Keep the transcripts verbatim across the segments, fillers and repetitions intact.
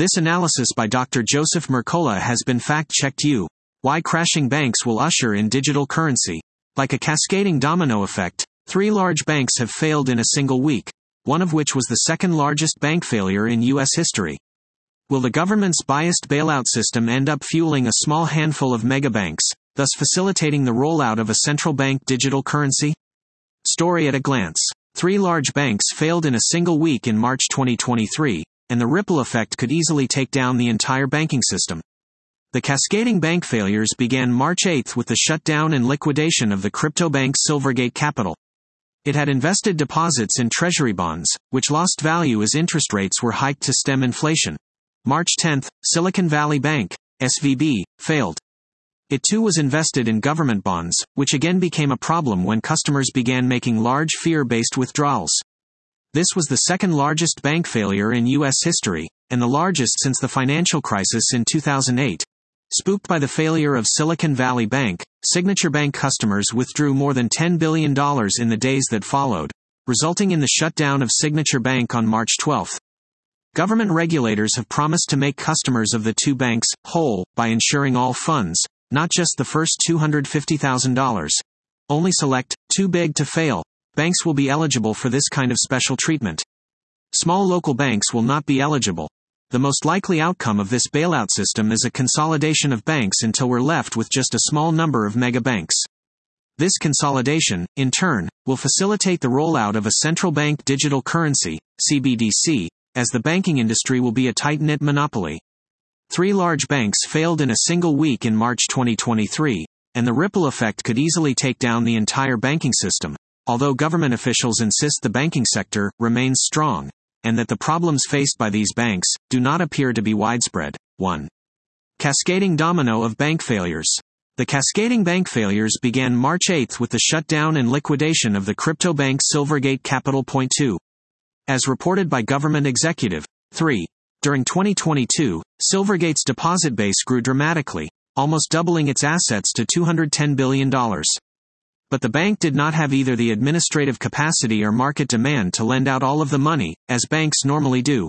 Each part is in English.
This analysis by Doctor Joseph Mercola has been fact-checked. You. Why crashing banks will usher in digital currency. Like a cascading domino effect, three large banks have failed in a single week, one of which was the second largest bank failure in U S history. Will the government's biased bailout system end up fueling a small handful of megabanks, thus facilitating the rollout of a central bank digital currency? Story at a glance. Three large banks failed in a single week in March twenty twenty-three, and the ripple effect could easily take down the entire banking system. The cascading bank failures began March eighth with the shutdown and liquidation of the crypto bank Silvergate Capital. It had invested deposits in treasury bonds, which lost value as interest rates were hiked to stem inflation. March tenth, Silicon Valley Bank, S V B, failed. It too was invested in government bonds, which again became a problem when customers began making large fear-based withdrawals. This was the second largest bank failure in U S history, and the largest since the financial crisis in two thousand eight. Spooked by the failure of Silicon Valley Bank, Signature Bank customers withdrew more than ten billion dollars in the days that followed, resulting in the shutdown of Signature Bank on March twelfth. Government regulators have promised to make customers of the two banks whole by insuring all funds, not just the first two hundred fifty thousand dollars. Only select, too big to fail, banks will be eligible for this kind of special treatment. Small local banks will not be eligible. The most likely outcome of this bailout system is a consolidation of banks until we're left with just a small number of mega banks. This consolidation, in turn, will facilitate the rollout of a central bank digital currency, C B D C, as the banking industry will be a tight-knit monopoly. Three large banks failed in a single week in March twenty twenty-three, and the ripple effect could easily take down the entire banking system, although government officials insist the banking sector remains strong, and that the problems faced by these banks do not appear to be widespread. one. Cascading domino of bank failures. The cascading bank failures began March eighth with the shutdown and liquidation of the crypto bank Silvergate Capital. two. As reported by Government Executive. three. During twenty twenty-two, Silvergate's deposit base grew dramatically, almost doubling its assets to two hundred ten billion dollars. But the bank did not have either the administrative capacity or market demand to lend out all of the money, as banks normally do.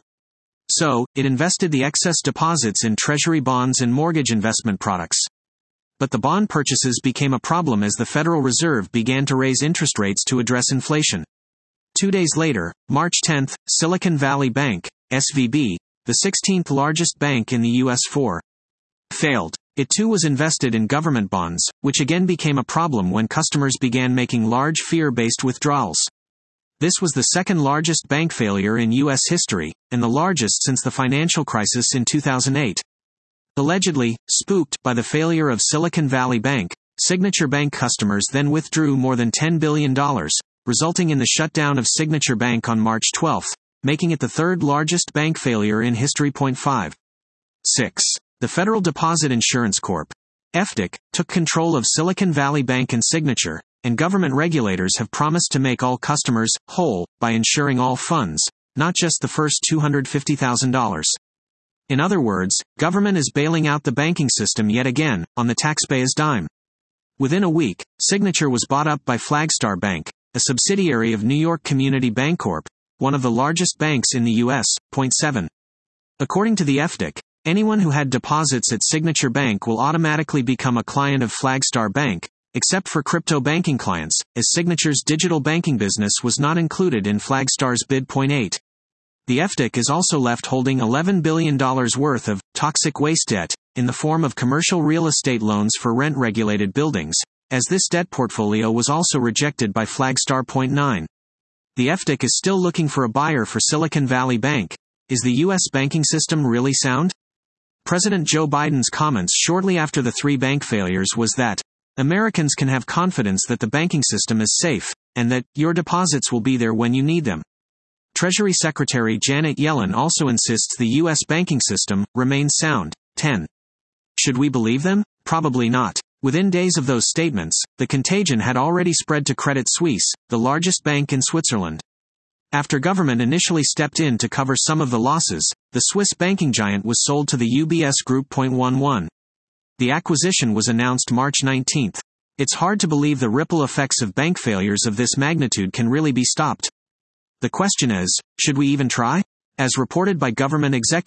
So, it invested the excess deposits in treasury bonds and mortgage investment products. But the bond purchases became a problem as the Federal Reserve began to raise interest rates to address inflation. Two days later, March tenth, Silicon Valley Bank, S V B, the sixteenth largest bank in the U S four, failed. It too was invested in government bonds, which again became a problem when customers began making large fear-based withdrawals. This was the second largest bank failure in U S history, and the largest since the financial crisis in two thousand eight. Allegedly, spooked by the failure of Silicon Valley Bank, Signature Bank customers then withdrew more than ten billion dollars, resulting in the shutdown of Signature Bank on March twelfth, making it the third largest bank failure in history. five. six. The Federal Deposit Insurance Corporation, F D I C, took control of Silicon Valley Bank and Signature, and government regulators have promised to make all customers whole by insuring all funds, not just the first two hundred fifty thousand dollars. In other words, government is bailing out the banking system yet again, on the taxpayer's dime. Within a week, Signature was bought up by Flagstar Bank, a subsidiary of New York Community Bancorp, one of the largest banks in the U S. seven. According to the F D I C, anyone who had deposits at Signature Bank will automatically become a client of Flagstar Bank, except for crypto banking clients, as Signature's digital banking business was not included in Flagstar's bid. eight. The F D I C is also left holding eleven billion dollars worth of toxic waste debt, in the form of commercial real estate loans for rent-regulated buildings, as this debt portfolio was also rejected by Flagstar. nine. The F D I C is still looking for a buyer for Silicon Valley Bank. Is the U S banking system really sound? President Joe Biden's comments shortly after the three bank failures was that Americans can have confidence that the banking system is safe, and that your deposits will be there when you need them. Treasury Secretary Janet Yellen also insists the U S banking system remains sound. ten. Should we believe them? Probably not. Within days of those statements, the contagion had already spread to Credit Suisse, the largest bank in Switzerland. After government initially stepped in to cover some of the losses, the Swiss banking giant was sold to the U B S Group. eleven. The acquisition was announced March nineteenth. It's hard to believe the ripple effects of bank failures of this magnitude can really be stopped. The question is, should we even try? As reported by Government Executive.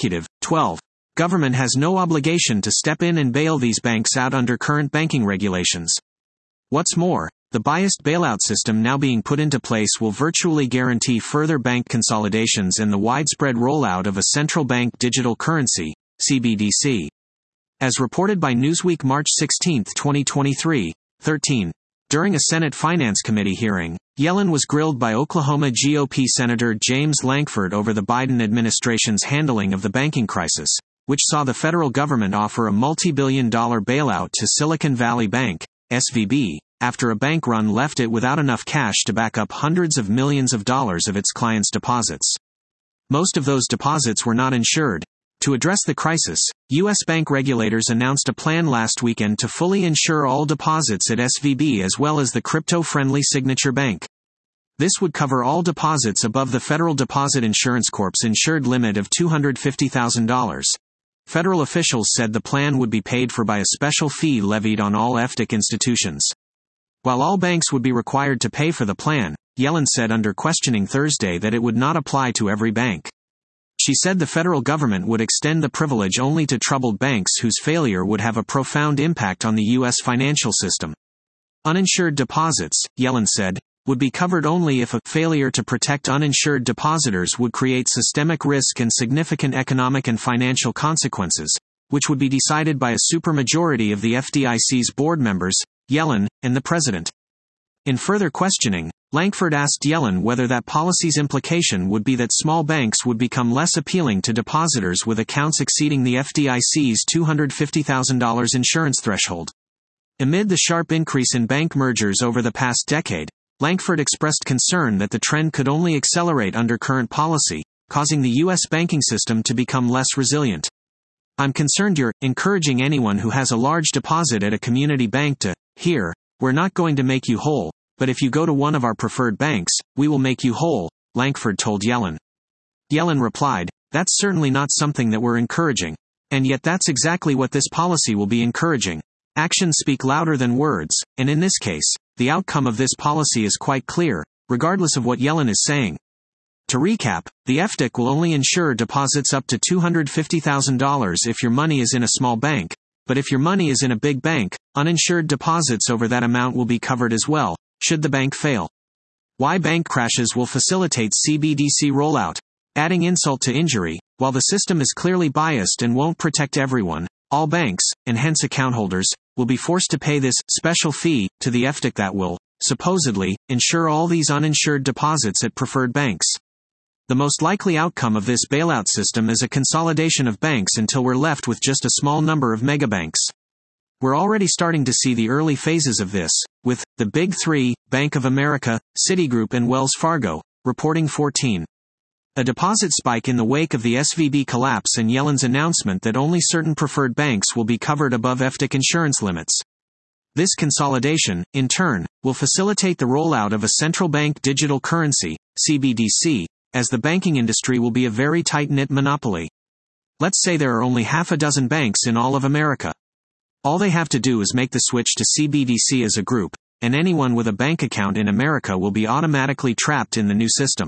twelve. Government has no obligation to step in and bail these banks out under current banking regulations. What's more, the biased bailout system now being put into place will virtually guarantee further bank consolidations and the widespread rollout of a central bank digital currency, C B D C. As reported by Newsweek March sixteenth, twenty twenty-three, thirteen. During a Senate Finance Committee hearing, Yellen was grilled by Oklahoma G O P Senator James Lankford over the Biden administration's handling of the banking crisis, which saw the federal government offer a multi-billion dollar bailout to Silicon Valley Bank, S V B, after a bank run left it without enough cash to back up hundreds of millions of dollars of its clients' deposits. Most of those deposits were not insured. To address the crisis, U S bank regulators announced a plan last weekend to fully insure all deposits at S V B as well as the crypto-friendly Signature Bank. This would cover all deposits above the Federal Deposit Insurance Corp's insured limit of two hundred fifty thousand dollars. Federal officials said the plan would be paid for by a special fee levied on all F D I C institutions. While all banks would be required to pay for the plan, Yellen said under questioning Thursday that it would not apply to every bank. She said the federal government would extend the privilege only to troubled banks whose failure would have a profound impact on the U S financial system. Uninsured deposits, Yellen said, would be covered only if a failure to protect uninsured depositors would create systemic risk and significant economic and financial consequences, which would be decided by a supermajority of the F D I C's board members, Yellen, and the president. In further questioning, Lankford asked Yellen whether that policy's implication would be that small banks would become less appealing to depositors with accounts exceeding the F D I C's two hundred fifty thousand dollars insurance threshold. Amid the sharp increase in bank mergers over the past decade, Lankford expressed concern that the trend could only accelerate under current policy, causing the U S banking system to become less resilient. I'm concerned you're encouraging anyone who has a large deposit at a community bank to, here, we're not going to make you whole, but if you go to one of our preferred banks, we will make you whole, Lankford told Yellen. Yellen replied, that's certainly not something that we're encouraging. And yet that's exactly what this policy will be encouraging. Actions speak louder than words, and in this case, the outcome of this policy is quite clear, regardless of what Yellen is saying. To recap, the F D I C will only insure deposits up to two hundred fifty thousand dollars if your money is in a small bank, but if your money is in a big bank, uninsured deposits over that amount will be covered as well, should the bank fail. Why bank crashes will facilitate C B D C rollout. Adding insult to injury, while the system is clearly biased and won't protect everyone, all banks, and hence account holders, will be forced to pay this special fee to the F D I C that will, supposedly, insure all these uninsured deposits at preferred banks. The most likely outcome of this bailout system is a consolidation of banks until we're left with just a small number of megabanks. We're already starting to see the early phases of this, with the Big Three, Bank of America, Citigroup and Wells Fargo, reporting fourteen. A deposit spike in the wake of the S V B collapse and Yellen's announcement that only certain preferred banks will be covered above F D I C insurance limits. This consolidation, in turn, will facilitate the rollout of a central bank digital currency, C B D C, as the banking industry will be a very tight-knit monopoly. Let's say there are only half a dozen banks in all of America. All they have to do is make the switch to C B D C as a group, and anyone with a bank account in America will be automatically trapped in the new system.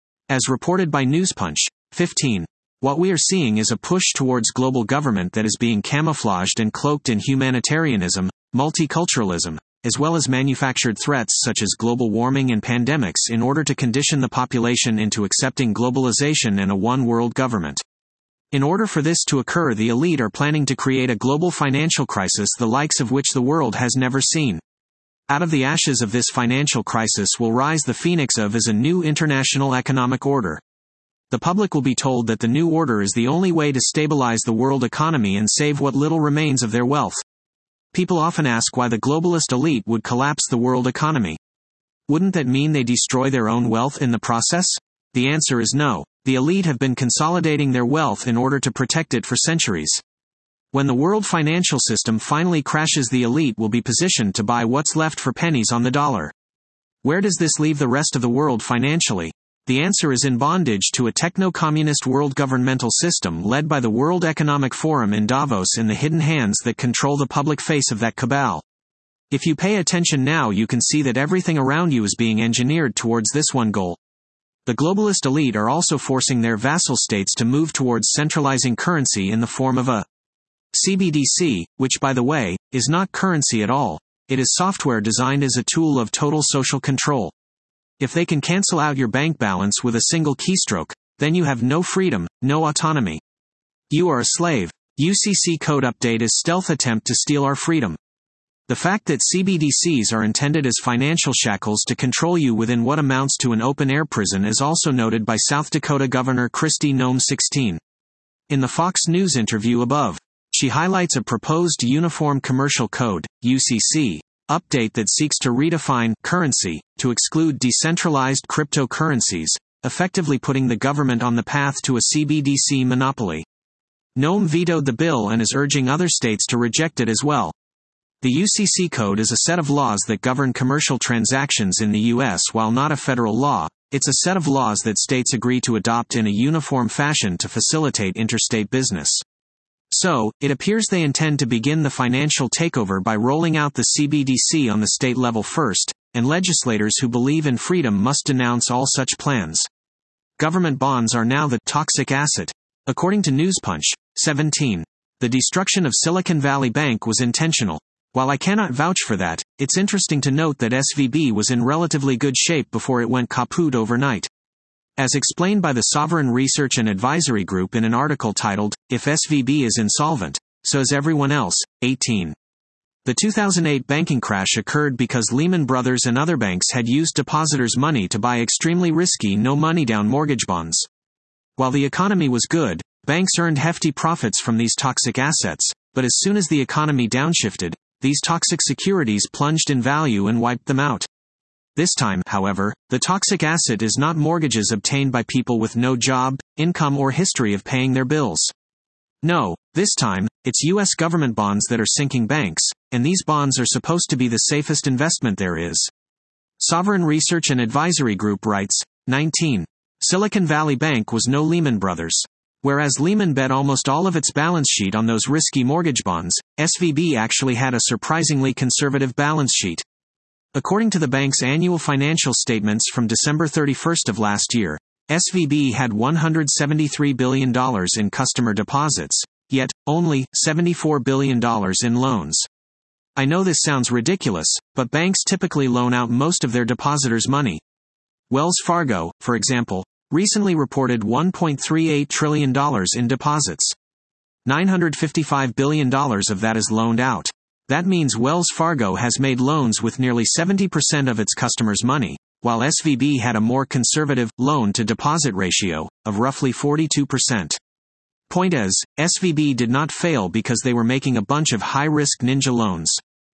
As reported by Newspunch, fifteen. What we are seeing is a push towards global government that is being camouflaged and cloaked in humanitarianism, multiculturalism, as well as manufactured threats such as global warming and pandemics in order to condition the population into accepting globalization and a one-world government. In order for this to occur, the elite are planning to create a global financial crisis the likes of which the world has never seen. Out of the ashes of this financial crisis will rise the phoenix of as a new international economic order. The public will be told that the new order is the only way to stabilize the world economy and save what little remains of their wealth. People often ask why the globalist elite would collapse the world economy. Wouldn't that mean they destroy their own wealth in the process? The answer is no. The elite have been consolidating their wealth in order to protect it for centuries. When the world financial system finally crashes, the elite will be positioned to buy what's left for pennies on the dollar. Where does this leave the rest of the world financially? The answer is in bondage to a techno-communist world governmental system led by the World Economic Forum in Davos in the hidden hands that control the public face of that cabal. If you pay attention now, you can see that everything around you is being engineered towards this one goal. The globalist elite are also forcing their vassal states to move towards centralizing currency in the form of a C B D C, which, by the way, is not currency at all. It is software designed as a tool of total social control. If they can cancel out your bank balance with a single keystroke, then you have no freedom, no autonomy. You are a slave. U C C code update is stealth attempt to steal our freedom. The fact that C B D Cs are intended as financial shackles to control you within what amounts to an open-air prison is also noted by South Dakota Governor Kristi Noem sixteen. In the Fox News interview above, she highlights a proposed Uniform Commercial Code, U C C, update that seeks to redefine currency to exclude decentralized cryptocurrencies, effectively putting the government on the path to a C B D C monopoly. Noem vetoed the bill and is urging other states to reject it as well. The U C C code is a set of laws that govern commercial transactions in the U S While not a federal law, it's a set of laws that states agree to adopt in a uniform fashion to facilitate interstate business. So, it appears they intend to begin the financial takeover by rolling out the C B D C on the state level first, and legislators who believe in freedom must denounce all such plans. Government bonds are now the toxic asset. According to Newspunch, seventeen. The destruction of Silicon Valley Bank was intentional. While I cannot vouch for that, it's interesting to note that S V B was in relatively good shape before it went kaput overnight. As explained by the Sovereign Research and Advisory Group in an article titled, "If S V B is insolvent, so is everyone else," eighteen. The two thousand eight banking crash occurred because Lehman Brothers and other banks had used depositors' money to buy extremely risky no-money-down mortgage bonds. While the economy was good, banks earned hefty profits from these toxic assets, but as soon as the economy downshifted, these toxic securities plunged in value and wiped them out. This time, however, the toxic asset is not mortgages obtained by people with no job, income or history of paying their bills. No, this time, it's U S government bonds that are sinking banks, and these bonds are supposed to be the safest investment there is. Sovereign Research and Advisory Group writes, nineteen. Silicon Valley Bank was no Lehman Brothers. Whereas Lehman bet almost all of its balance sheet on those risky mortgage bonds, S V B actually had a surprisingly conservative balance sheet. According to the bank's annual financial statements from December thirty-first of last year, S V B had one hundred seventy-three billion dollars in customer deposits, yet, only seventy-four billion dollars in loans. I know this sounds ridiculous, but banks typically loan out most of their depositors' money. Wells Fargo, for example, recently reported one point three eight trillion dollars in deposits. nine hundred fifty-five billion dollars of that is loaned out. That means Wells Fargo has made loans with nearly seventy percent of its customers' money, while S V B had a more conservative loan-to-deposit ratio of roughly forty-two percent. Point is, S V B did not fail because they were making a bunch of high-risk ninja loans.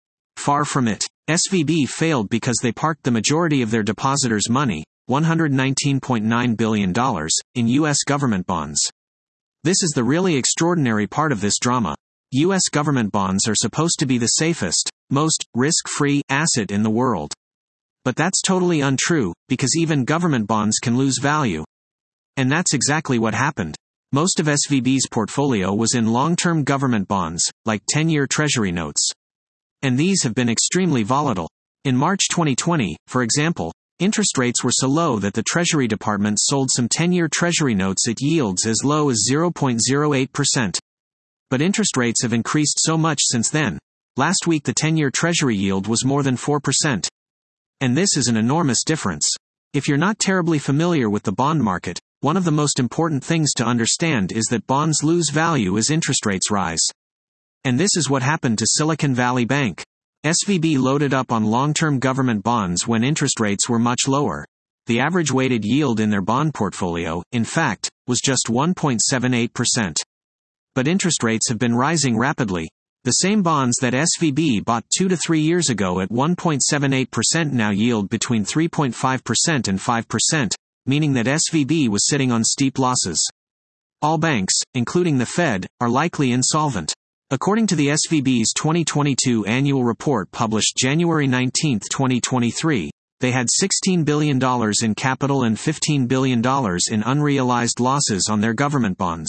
Far from it. S V B failed because they parked the majority of their depositors' money, one hundred nineteen point nine billion dollars, in U S government bonds. This is the really extraordinary part of this drama. U S government bonds are supposed to be the safest, most risk-free asset in the world. But that's totally untrue, because even government bonds can lose value. And that's exactly what happened. Most of S V B's portfolio was in long-term government bonds, like ten-year Treasury notes. And these have been extremely volatile. In March twenty twenty, for example, interest rates were so low that the Treasury Department sold some ten-year Treasury notes at yields as low as zero point zero eight percent. But interest rates have increased so much since then. Last week the ten-year Treasury yield was more than four percent. And this is an enormous difference. If you're not terribly familiar with the bond market, one of the most important things to understand is that bonds lose value as interest rates rise. And this is what happened to Silicon Valley Bank. S V B loaded up on long-term government bonds when interest rates were much lower. The average weighted yield in their bond portfolio, in fact, was just one point seven eight percent. But interest rates have been rising rapidly. The same bonds that S V B bought two to three years ago at one point seven eight percent now yield between three point five percent and five percent, meaning that S V B was sitting on steep losses. All banks, including the Fed, are likely insolvent. According to the S V B's twenty twenty-two annual report published January nineteenth, twenty twenty-three, they had sixteen billion dollars in capital and fifteen billion dollars in unrealized losses on their government bonds.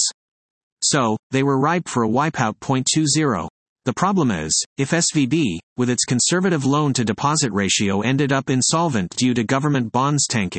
So, they were ripe for a wipeout. point two zero. The problem is, if S V B, with its conservative loan-to-deposit ratio ended up insolvent due to government bonds tanking,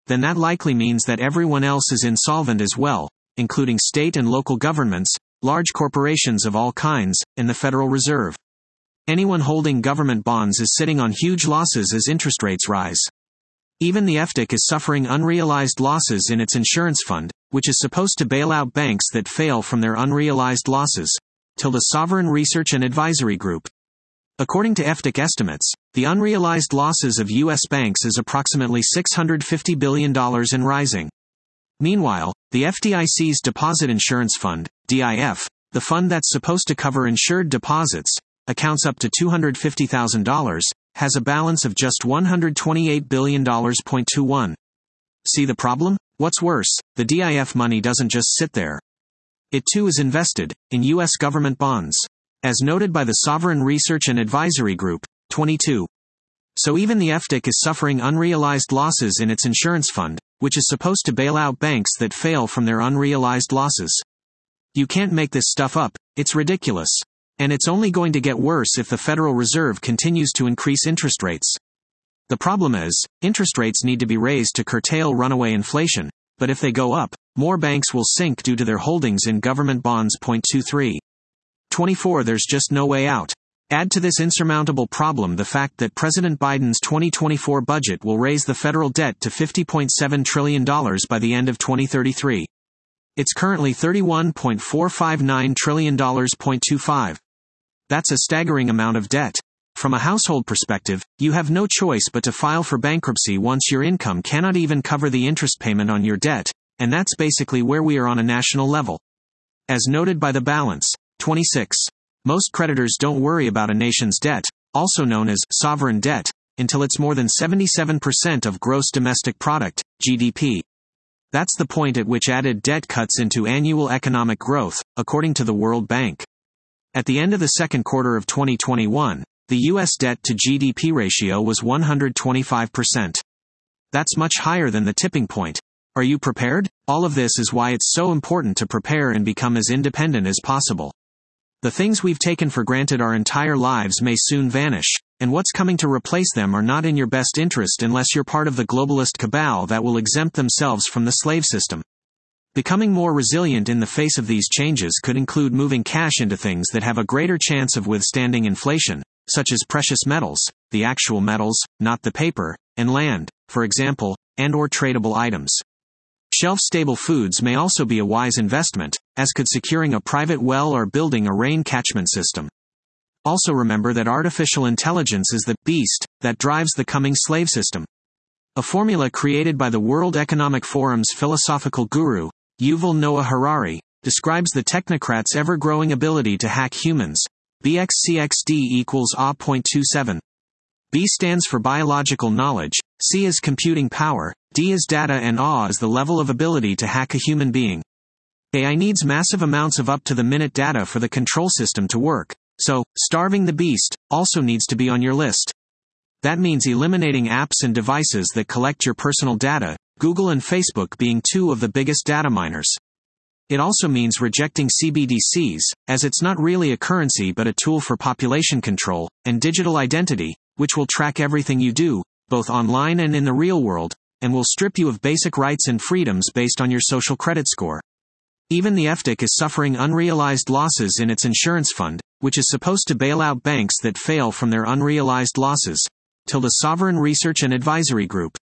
then that likely means that everyone else is insolvent as well, including state and local governments, large corporations of all kinds, and the Federal Reserve. Anyone holding government bonds is sitting on huge losses as interest rates rise. Even the F D I C is suffering unrealized losses in its insurance fund, which is supposed to bail out banks that fail from their unrealized losses. Tilde Sovereign Research and Advisory Group. According to F D I C estimates, the unrealized losses of U S banks is approximately six hundred fifty billion dollars and rising. Meanwhile, the F D I C's Deposit Insurance Fund, D I F, the fund that's supposed to cover insured deposits, accounts up to two hundred fifty thousand dollars, has a balance of just one hundred twenty-eight billion dollars. twenty-one. See the problem? What's worse, the D I F money doesn't just sit there. It too is invested in U S government bonds. As noted by the Sovereign Research and Advisory Group, twenty-two. So even the F D I C is suffering unrealized losses in its insurance fund, which is supposed to bail out banks that fail from their unrealized losses. You can't make this stuff up, it's ridiculous. And it's only going to get worse if the Federal Reserve continues to increase interest rates. The problem is, interest rates need to be raised to curtail runaway inflation, but if they go up, more banks will sink due to their holdings in government bonds. twenty-three. twenty-four There's just no way out. Add to this insurmountable problem the fact that President Biden's twenty twenty-four budget will raise the federal debt to fifty point seven trillion dollars by the end of twenty thirty-three. It's currently thirty-one point four five nine trillion dollars. twenty-five. That's a staggering amount of debt. From a household perspective, you have no choice but to file for bankruptcy once your income cannot even cover the interest payment on your debt, and that's basically where we are on a national level. As noted by the balance, twenty-six. Most creditors don't worry about a nation's debt, also known as sovereign debt, until it's more than seventy-seven percent of gross domestic product, G D P. That's the point at which added debt cuts into annual economic growth, according to the World Bank. At the end of the second quarter of twenty twenty-one, the U S debt to G D P ratio was one hundred twenty-five percent. That's much higher than the tipping point. Are you prepared? All of this is why it's so important to prepare and become as independent as possible. The things we've taken for granted our entire lives may soon vanish, and what's coming to replace them are not in your best interest unless you're part of the globalist cabal that will exempt themselves from the slave system. Becoming more resilient in the face of these changes could include moving cash into things that have a greater chance of withstanding inflation, such as precious metals, the actual metals, not the paper, and land, for example, and/or tradable items. Shelf-stable foods may also be a wise investment, as could securing a private well or building a rain catchment system. Also remember that artificial intelligence is the beast that drives the coming slave system. A formula created by the World Economic Forum's philosophical guru, Yuval Noah Harari, describes the technocrats' ever-growing ability to hack humans. B X C X D equals A point two seven. B stands for biological knowledge, C is computing power, D is data, and A is the level of ability to hack a human being. A I needs massive amounts of up-to-the-minute data for the control system to work, so, starving the beast, also needs to be on your list. That means eliminating apps and devices that collect your personal data, Google and Facebook being two of the biggest data miners. It also means rejecting C B D Cs, as it's not really a currency but a tool for population control, and digital identity, which will track everything you do, both online and in the real world, and will strip you of basic rights and freedoms based on your social credit score. Even the F D I C is suffering unrealized losses in its insurance fund, which is supposed to bail out banks that fail from their unrealized losses. Tilde Sovereign Research and Advisory Group.